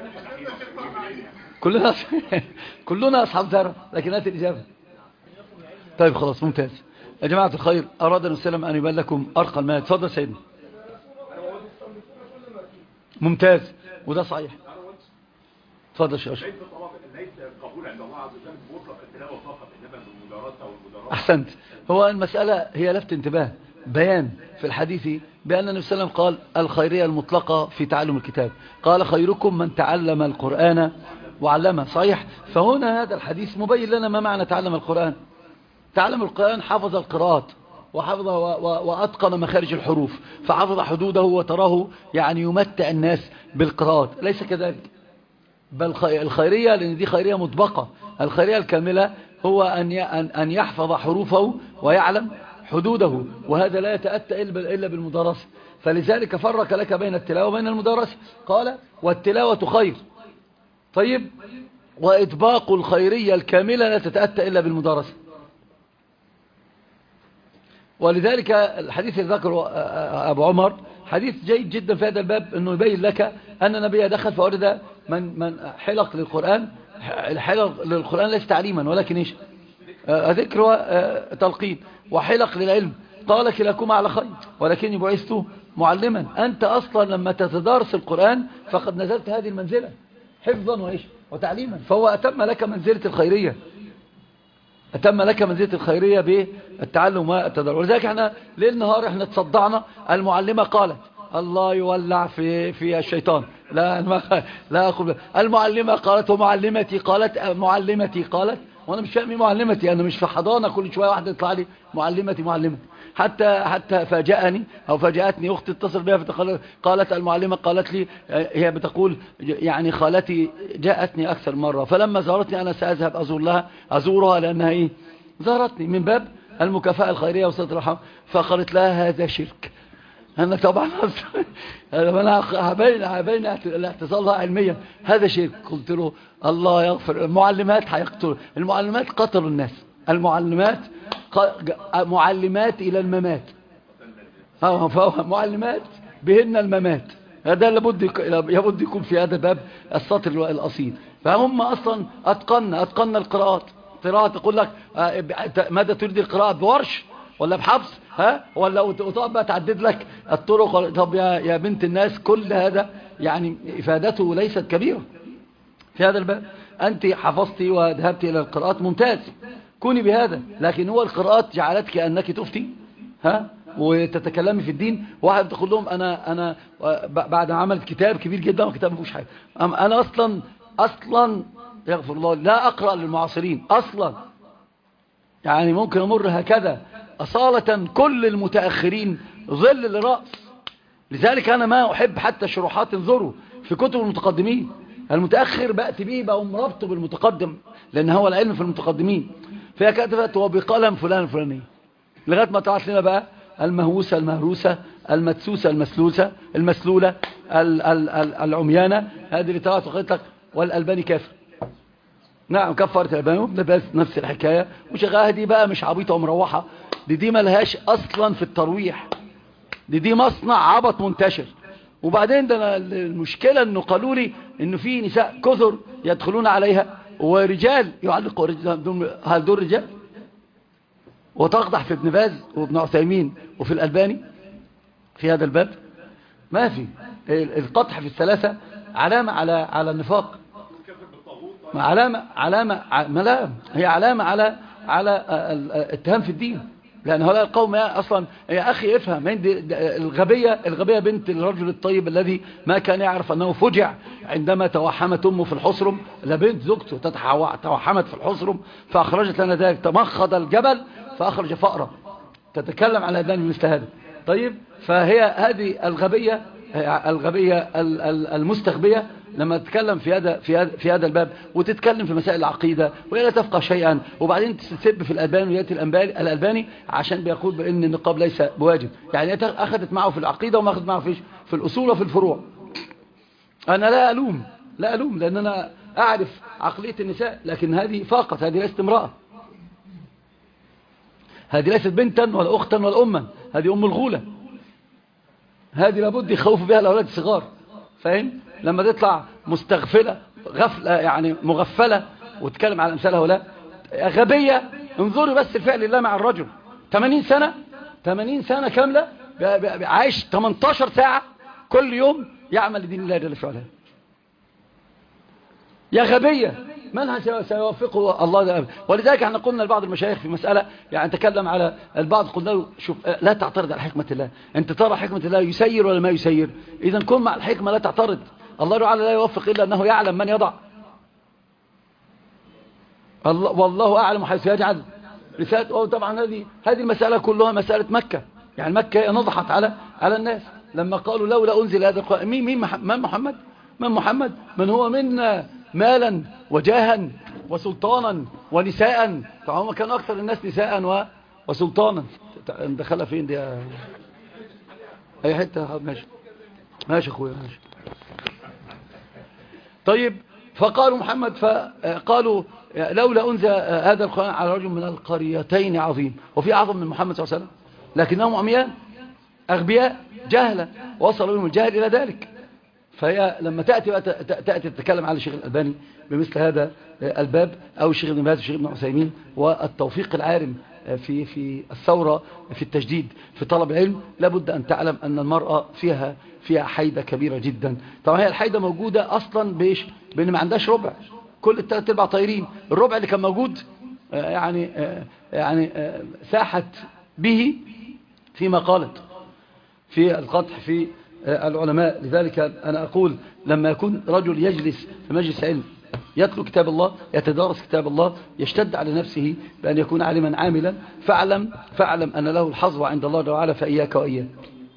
كلنا أصحاب زرع، لكن هات الإجابة. طيب خلاص ممتاز يا جماعة الخير. أراد السلام أن يبان لكم أرقى الماء. تفضل سيدنا. ممتاز، وده صحيح. اتفضل يا شيخ. ليس قبول عند الله عز وجل مطلق التلاوه فقط، انما بالمدارسه والمدارسه. احسنت. هو المساله هي لفت انتباه، بيان في الحديث بان النبي صلى الله عليه وسلم قال الخيريه المطلقه في تعلم الكتاب، قال خيركم من تعلم القران وعلمه. صحيح. فهنا هذا الحديث مبين لنا ما معنى تعلم القران. تعلم القران حفظ القراءات وحفظ وأتقن مخارج الحروف، فحفظ حدوده وتراه يعني يمتع الناس بالقراءات. ليس كذلك، بل الخيرية، لأن دي خيرية مطبقة. الخيرية الكاملة هو أن يحفظ حروفه ويعلم حدوده، وهذا لا يتأتى إلا بالمدارسة. فلذلك فرق لك بين التلاوة وبين المدارسة، قال والتلاوة خير. طيب، وإطباق الخيرية الكاملة لا تتأتى إلا بالمدارسة. ولذلك الحديث اللي ذكره أبو عمر حديث جيد جدا في هذا الباب، أنه يبين لك أن النبي دخل فأرد من حلق للقرآن. الحلق للقرآن ليس تعليما ولكن إيش؟ ذكر وتلقين. وحلق للعلم قال كلاكما على خير ولكني بعثت معلما. أنت أصلا لما تتدارس القرآن فقد نزلت هذه المنزلة حفظا وإيش وتعليما، فهو أتم لك منزلة الخيرية، أتم لك منزلة الخيرية بالتعلم والتدرب. ولذلك احنا ليل نهار احنا تصدعنا. المعلمة قالت الله يولع في الشيطان، لا أقول. المعلمة قالت ومعلمتي قالت معلمتي قالت، وانا مش فاهم معلمتي، انا مش في حضانة كل شوية واحدة يطلع لي معلمتي. حتى فاجأتني اختي اتصل بها قالت المعلمة قالت لي، هي بتقول يعني خالتي جاءتني اكثر مرة، فلما زارتني انا ساذهب ازورها لانها ايه زارتني من باب المكافأة الخيرية وصلة الرحم. فقالت لها هذا شرك. انا طبعا انا هبين الاعتزالها علميا، هذا شرك. قلت له الله يغفر. المعلمات هيقتلوا، المعلمات قتلوا الناس، المعلمات معلمات الى الممات، معلمات بهن الممات. هذا لابد يكون في هذا الباب السطر الاصيل. فهم اصلا اتقنا القراءات. قراءة تقول لك ماذا تريد القراءة، بورش ولا بحفظ ولا وتقعد بقى تعدد لك الطرق. طب يا بنت الناس، كل هذا يعني افادته ليست كبيرة في هذا الباب. انت حفظتي وذهبت الى القراءات، ممتاز، كوني بهذا. لكن هو القراءات جعلتك انك تفتي وتتكلمي في الدين. واحد تقول لهم انا بعد ما عملت كتاب كبير جدا وكتاب ما فيهوش حاجه، انا اصلا يغفر الله لا اقرا للمعاصرين اصلا. يعني ممكن امر هكذا اصاله كل المتاخرين ظل لراس. لذلك انا ما احب حتى شروحات انظروا في كتب المتقدمين. المتاخر باتي به بقى مربطه بالمتقدم، لان هو العلم في المتقدمين. فهي كتبت وبقلم فلان الفلاني لغايه ما طلعت لنا بقى المهووسه المهروسه المدسوسه المسلوله العميانه. هذه اللي طلعت وقالت لك والالباني كافر. نعم كفرت الالباني، بس نفس الحكايه وشغاله. دي بقى مش عبيطه ومروحه، دي ملهاش اصلا في الترويح، دي مصنع عبط منتشر. وبعدين ده المشكله انه قالوا لي انه في نساء كثر يدخلون عليها ورجال يعلقوا هل دول رجال؟ وتقدح في ابن باز وابن عثيمين وفي الألباني في هذا الباب. ما في القطح في الثلاثة علامة على النفاق، هي علامة على الاتهام في الدين. لأن هؤلاء القوم أصلا يا أخي افهم، الغبية بنت الرجل الطيب الذي ما كان يعرف أنه فجع عندما توحمت أمه في الحصرم. لبنت زوجته توحمت في الحصرم فأخرجت لنا ذلك، تمخض الجبل فأخرج فأرة تتكلم على ذلك مثل هذا. طيب، فهي هذه الغبية المستغبية لما تتكلم في هذا الباب وتتكلم في مسائل العقيدة وهي لا تفقه شيئا، وبعدين تسب في الألباني ويأتي الألباني عشان بيقول بأن النقاب ليس بواجب. يعني أخذت معه في العقيدة وما أخذت معه في الأصول وفي الفروع. أنا لا ألوم لأن أنا أعرف عقلية النساء، لكن هذه فاقت، هذه ليست امرأة، هذه ليست بنتا ولا أختا ولا أما، هذه أم الغولة. هذه لابد يخوف بها الأولاد الصغار، فاهم؟ لما تطلع مستغفلة غفلة يعني مغفلة وتكلم على أمثالها ولا غبية. انظري بس الفعل الله مع الرجل 80 سنة كاملة عايش 18 ساعة كل يوم يعمل لدين الله جل في علاه. يا غبية من سيوفقه الله. ولذلك احنا قلنا لبعض المشايخ في مسألة يعني تكلم على البعض، قلنا له شوف لا تعترض على حكمة الله، انت ترى حكمة الله يسير ولا ما يسير؟ اذا كن مع الحكمة لا تعترض. الله تعالى لا يوفق إلا أنه يعلم من يضع. والله أعلم حيث يجعل رسالة. طبعا هذه المسألة كلها مسألة مكة، يعني مكة نضحت على الناس لما قالوا لولا أنزل هذا القرآن. من محمد من هو منا مالا وجاها وسلطانا ونساء. فهم كانوا أكثر الناس نساء وسلطانا. دخلها فين دي؟ أي حتة. ماشي أخويا ماشي. طيب فقالوا محمد، فقالوا لولا أنزل هذا القرآن على رجل من القريتين عظيم. وفي أعظم من محمد صلى الله عليه وسلم، لكنهم عميان أغبياء جهلة وصلوا لهم الجهل إلى ذلك. فهي لما تأتي تتكلم على الشيخ الألباني بمثل هذا الباب، أو الشيخ ابن باز والشيخ ابن عثيمين، والتوفيق العارم في الثورة في التجديد في طلب العلم، لابد أن تعلم أن المرأة فيها حيدة كبيرة جدا. طبعا هي الحيدة موجودة أصلا بأن ما عندهاش ربع، كل الثلاث ارباع طايرين. الربع اللي كان موجود يعني ساحت به فيما قالت في القدح في العلماء. لذلك أنا أقول لما يكون رجل يجلس في مجلس علم يتلو كتاب الله، يتدارس كتاب الله، يشتد على نفسه بأن يكون عالما عاملا، فاعلم أن له الحظ عند الله تعالى، فإياك وإياك.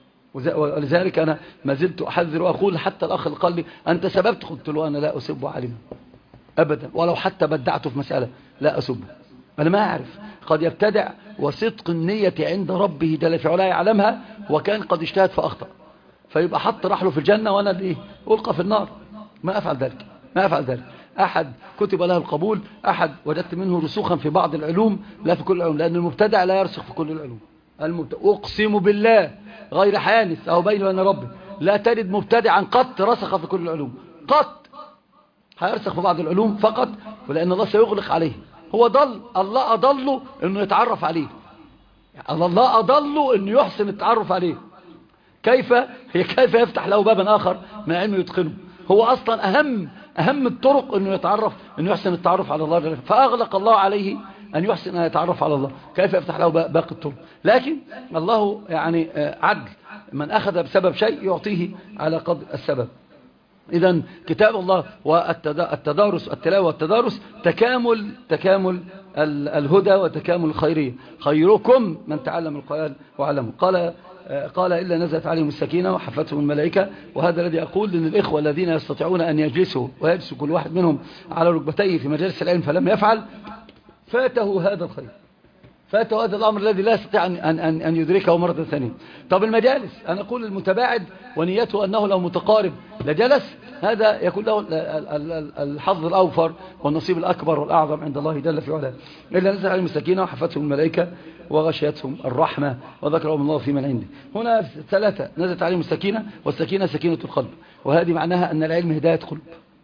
ولذلك أنا ما زلت أحذر وأقول، حتى الأخ اللي قال لي أنت سببت، قلت له أنا لا أسب عالما أبدا، ولو حتى بدعته في مسألة لا أسب. أنا ما أعرف، قد يبتدع وصدق النية عند ربه جل في علاه يعلمها، وكان قد اجتهد فأخطأ، فيبقى حط رحله في الجنة وأنا اللي ألقى في النار. ما أفعل ذلك. أحد كتب له القبول، أحد وجدت منه رسوخا في بعض العلوم لا في كل العلوم، لأن المبتدع لا يرسخ في كل العلوم. أقسم بالله غير حانث أو بيني وبين ربي لا تجد مبتدعا قط رسخ في كل العلوم قط. هيرسخ في بعض العلوم فقط، ولأن الله سيغلق عليه. هو ضل، الله أضله أنه يتعرف عليه، الله أضله أنه يحسن التعرف عليه. كيف يفتح له بابا آخر مع أنه يتقنه؟ هو أصلا أهم الطرق أنه يحسن التعرف على الله، فأغلق الله عليه أن يحسن أن يتعرف على الله. كيف يفتح له باقي الطرق؟ لكن الله يعني عدل، من أخذ بسبب شيء يعطيه على قدر السبب. إذن كتاب الله والتدارس، التلاوة والتدارس تكامل الهدى وتكامل الخيرية. خيركم من تعلم القرآن وعلمه. قال إلا نزلت عليهم السكينة وحفتهم الملائكة. وهذا الذي أقول إن الإخوة الذين يستطيعون أن يجلسوا ويجلس كل واحد منهم على ركبتيه في مجالس العلم فلم يفعل، فاته هذا الخير، فاته هذا الأمر الذي لا يستطيع أن يدركه مرة ثانية. طب المجالس، أنا أقول المتباعد ونيته أنه لو متقارب لجلس، هذا يكون له الحظ الأوفر والنصيب الأكبر والأعظم عند الله جل في علاه. إلا نزل عليهم السكينة وحفتهم الملائكة وغشيتهم الرحمة وذكرهم الله في من عنده. هنا ثلاثة نزلت عليهم السكينة، والسكينة سكينة القلب، وهذه معناها أن العلم هداية قلب.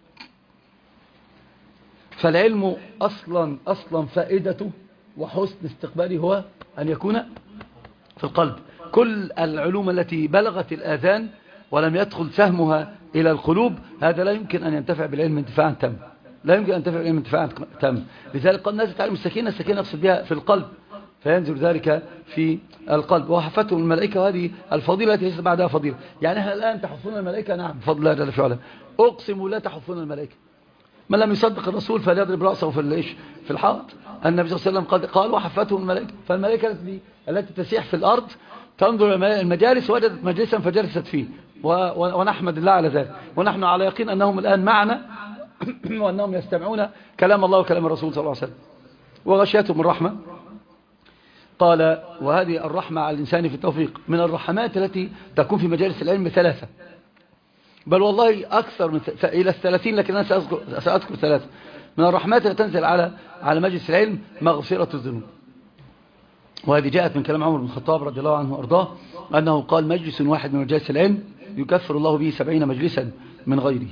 فالعلم أصلا فائدته وحسن استقباله هو أن يكون في القلب. كل العلوم التي بلغت الآذان ولم يدخل سهمها إلى القلوب، هذا لا يمكن أن ينتفع بالعلم انتفاعا تام، لا يمكن أن ينتفع بالعلم انتفاعا تام. لذلك قد نزلت عليهم السكينة يقصد بها في القلب، فينزل ذلك في القلب. وحفتهم الملائكة، وهذه الفضيلة التي ليست بعدها فضيلة. يعني احنا الآن تحفون الملائكة، نعم بفضل الله جل في علاه. أقسم لا تحفون الملائكة. من لم يصدق الرسول فليضرب رأسه في الحائط. النبي صلى الله عليه وسلم قال وحفتهم الملائكة. فالملائكة التي تسيح في الأرض تنظر المجالس، وجدت مجلسا فجلست فيه، ونحمد الله على ذلك. ونحن على يقين أنهم الآن معنا وأنهم يستمعون كلام الله وكلام الرسول صلى الله عليه وسلم. وغشيتهم الرحمة. قال وهذه الرحمة على الإنسان في التوفيق. من الرحمات التي تكون في مجالس العلم ثلاثة، بل والله أكثر من إلى 30، لكن أنا سأذكر ثلاثة. من الرحمات التي تنزل على مجلس العلم مغفرة الذنوب. وهذه جاءت من كلام عمر بن الخطاب رضي الله عنه وأرضاه، أنه قال مجلس واحد من مجالس العلم يكفر الله به 70 مجلسا من غيره.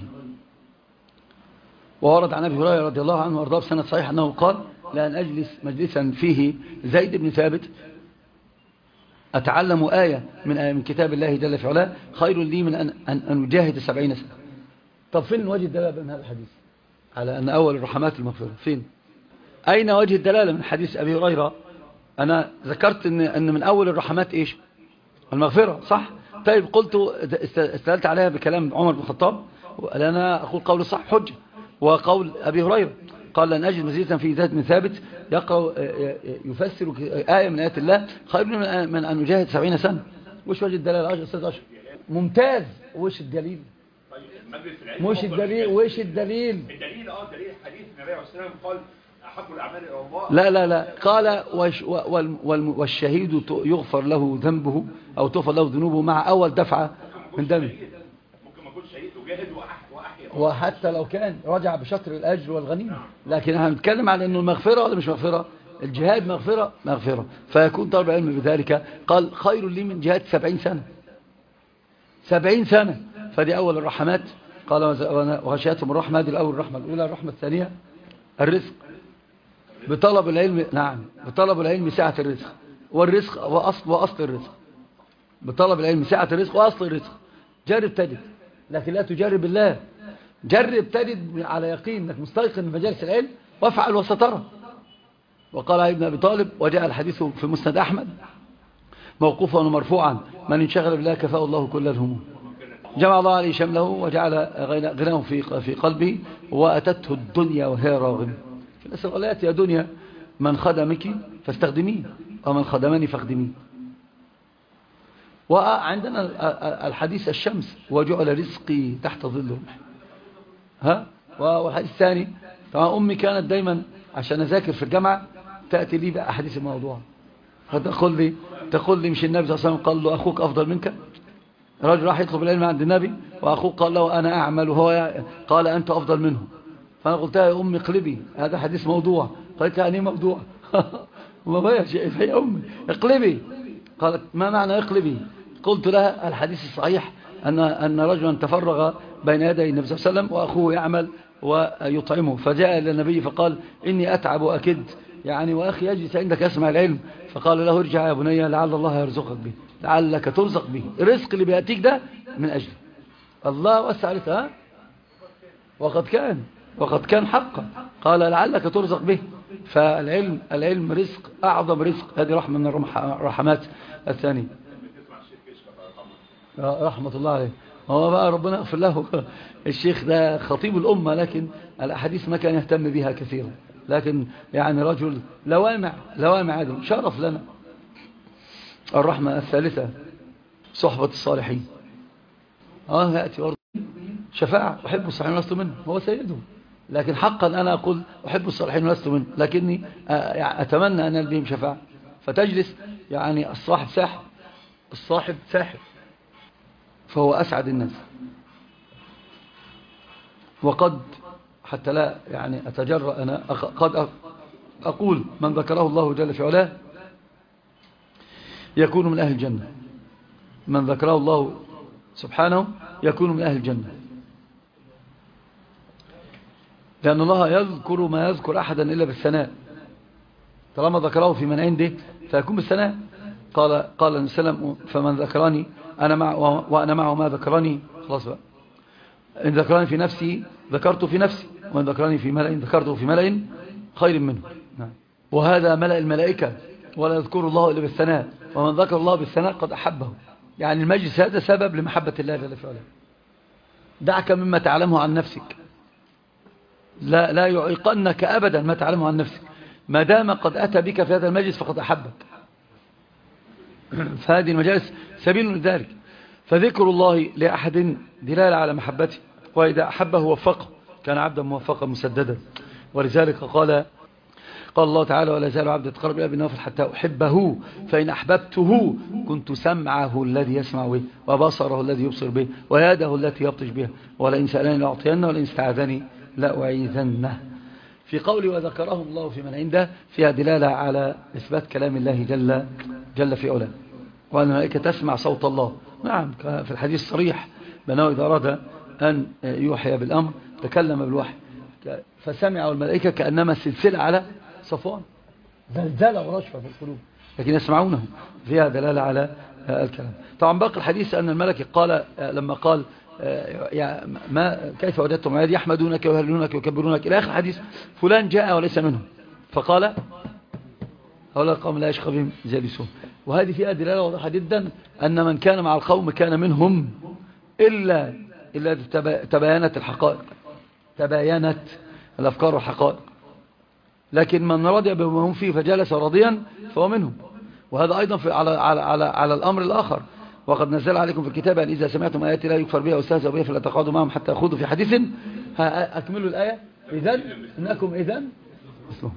وورد عن أبي هريرة رضي الله عنه وأرضاه بسند صحيح أنه قال لأن أجلس مجلسا فيه زيد بن ثابت أتعلم آية من كتاب الله جل في علاه خير لي من أن أجاهد 70 سنة. طب فين وجه الدلالة من هذا الحديث على أن أول الرحمات المغفرة؟ فين؟ أين وجه الدلالة من حديث أبي هريرة؟ أنا ذكرت أن من أول الرحمات إيش؟ المغفرة، صح؟ طيب قلت استدلت عليها بكلام عمر بن الخطاب، أنا أقول قول صح حجة، وقول أبي هريرة قال لن أجد مزيدا في زيد من ثابت يقرأ يفسر آية من آيات الله خير من أن أجاهد 70 سنة. وش وجه الدلالة؟ أستاذ أشرف ممتاز. وش الدليل؟ مش الدليل. وش الدليل؟ الدليل دليل حديث النبي عليه الصلاة والسلام قال أحب الأعمال إلى الله. لا قال والشهيد يغفر له ذنبه أو تغفر له ذنوبه مع أول دفعة من دمه. ممكن ما يكونش شهيد وجاهد وأحيا، وحتى لو كان رجع بشطر الأجر والغنيمة. لكن احنا بنتكلم على أنه المغفرة ولا مش مغفرة؟ الجهاد مغفرة، فيكون طالب علم بذلك. قال خير لي من جهاد 70 سنة 70 سنة. فدي أول الرحمات. قال وغشيتهم الرحمة. هذه الأول الرحمة الأولى. الرحمة الثانية الرزق بطلب العلم. نعم، بطلب العلم سعة الرزق، والرزق وأصل الرزق. بطلب العلم سعة الرزق وأصل الرزق. جرب تجد، لكن لا تجرب الله. جرب تجد على يقين انك مستيقن من مجالس العلم، وافعل وسترى. وقال ابن أبي طالب، وجاء الحديث في مسند أحمد موقوفا ومرفوعا: من انشغل بالله كفاه الله كل الهموم. جمع الله عليه شمله وجعل غناه في قلبه، وأتته الدنيا وهي راغمة. نسأل الله يا دنيا من خدمك فاستخدميه، ومن خدمني فاخدميه. وعندنا الحديث الشمس وجعل رزقي تحت ظل رمحي. والحديث الثاني طبعا أمي كانت دايما عشان أذاكر في الجامعة تأتي لي بأحاديث الموضوع، فتقول لي مش النبي صلى الله عليه وسلم قال له أخوك أفضل منك؟ رجل راح يطلب العلم عند النبي وأخوك قال له أنا أعمل وهو قال أنت أفضل منه. فأنا قلت لها يا أمي اقلبي، هذا حديث موضوع. قالت يعني موضوع؟ وما شيء يا أمي اقلبي. قالت ما معنى اقلبي؟ قلت لها الحديث الصحيح أن رجلا تفرغ بين يدي النبي صلى الله عليه وسلم وأخوه يعمل ويطعمه، فجاء إلى النبي فقال إني أتعب وأكد يعني وأخي يجلس عندك أسمع العلم. فقال له ارجع يا بني لعل الله يرزقك به، لعلك ترزق به. الرزق اللي بيأتيك ده من أجله الله وسع لك. وقد كان حقا. قال لعلك ترزق به. فالعلم رزق، أعظم رزق. هذه رحمة من الرحمات الثانية. رحمة الله عليه. هو بقى ربنا يغفر له الشيخ ده خطيب الأمة، لكن الأحاديث ما كان يهتم بها كثيرا، لكن يعني رجل لوامع عدل، شرف لنا. الرحمة الثالثة صحبة الصالحين. يأتي أرض شفاعة. أحب الصالحين ولست منهم، هو سيده. لكن حقا أنا أقول أحب الصالحين ولست منهم، لكني أتمنى أن بهم شفاعة. فتجلس يعني الصاحب ساحب، فهو أسعد الناس. وقد حتى لا يعني أتجرأ أنا قد أقول من ذكره الله جل في علاه يكون من أهل الجنة. من ذكره الله سبحانه يكون من أهل الجنة، لأن الله يذكر ما يذكر أحدا إلا بالثناء. طالما ذكره في من عنده فيكون بالثناء. قال النبي صلى الله عليه وسلم فمن ذكرني وأنا معه ما ذكرني. خلاص بقى. إن ذكرني في نفسي ذكرته في نفسي، وإن ذكرني في ملأ ذكرته في ملأ خير منه. وهذا ملأ الملائكة، ولا يذكر الله إلا بالثناء. ومن ذكر الله بالثناء قد أحبه. يعني المجلس هذا سبب لمحبة الله جل وعلا. دعك مما تعلمه عن نفسك، لا يعيقنك أبدا ما تعلمه عن نفسك. ما دام قد أتى بك في هذا المجلس فقد أحبك. فهذه المجالس سبيل لذلك. فذكر الله لأحد دلالة على محبته، وإذا أحبه وفقه كان عبدا موفقا مسددا. ولذلك قال الله تعالى ولا يزال عبد يتقرب إلي بالنوافل حتى أحبه فإن أحببته كنت سمعه الذي يسمع به وبصره الذي يبصر به ويده التي يبطش بها ولئن سألني لأعطينه ولئن استعاذني لأعيذنه. في قوله وذكرهم الله في من عنده فيها دلالة على إثبات كلام الله جل في علاه، وأن الملائكة تسمع صوت الله. نعم، في الحديث صريح بأنه إذا أراد أن يوحي بالأمر تكلم بالوحي فسمع الملائكة كأنما سلسلة على صفوان، زلزلة ورشفة في القلوب. لكن يسمعونه، فيها دلالة على الكلام. طبعا باقي الحديث أن الملك قال لما قال ما كيف وجدتم عبادي يحمدونك ويهللونك ويكبرونك إلى آخر الحديث، فلان جاء وليس منهم، فقال هؤلاء القوم لا يشقى بهم جالسون. وهذه فيها دلالة واضحة جدا أن من كان مع القوم كان منهم، إلا تباينت الحقائق، تباينت الأفكار والحقائق. لكن من رضي بما هم فيه فجلس راضيا فهو منهم. وهذا أيضا على الأمر الآخر، وقد نزل عليكم في الكتاب أن إذا سمعتم آيات لا يكفر بها واستهزأوا بها فلا تقعدوا معهم حتى يخوضوا في حديث. أكملوا الآية إذن إنكم إذن مثلهم.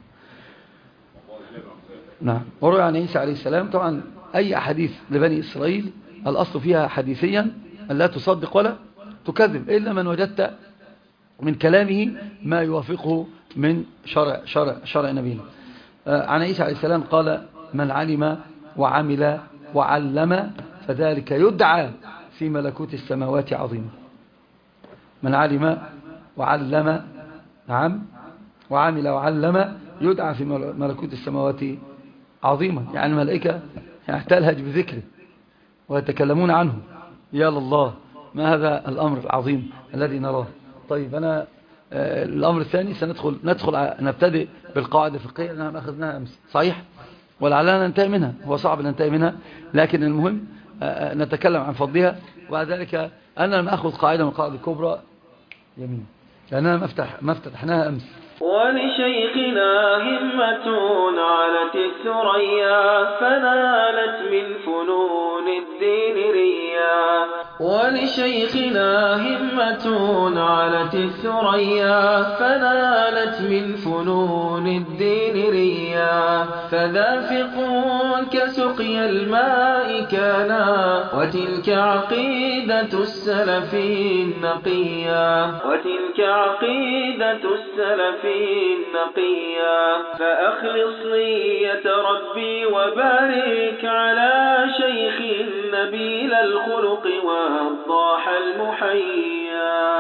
نعم. وروي عن عيسى عليه السلام، طبعا أي حديث لبني إسرائيل الأصل فيها حديثيا أن لا تصدق ولا تكذب إلا من وجدت من كلامه ما يوافقه من شرع نبينا. عن عيسى عليه السلام قال من علم وعمل وعلم فذلك يدعى في ملكوت السماوات عظيما. من علم وعلم، نعم، وعمل وعلم يدعى في ملكوت السماوات عظيما. يعني الملائكة تلهج بذكره ويتكلمون عنه. يا الله، ما هذا الأمر العظيم الذي نراه. طيب أنا الأمر الثاني نبتدئ بالقاعدة الفقهية اللي أخذناها أمس، صحيح؟ ولعلنا ننتهي منها، هو صعب ننتهي منها، لكن المهم نتكلم عن فضلها. وبعد ذلك أنا لم أخذ قاعدة من القاعدة الكبرى يمين، لأننا ما افتتحناها أمس. ولشيخنا همة علت الثريا فنالت من فنون الدين ريا. ولشيخنا همة علت الثريا فنالت من فنون الدين ريا. فذافق كسقي الماء كانا وتلك عقيدة السلف النقيا. وتلك عقيدة السلف النقيا. فأخلص نية ربي وبارك على شيخ نبيل الخلق والضاح المحيا.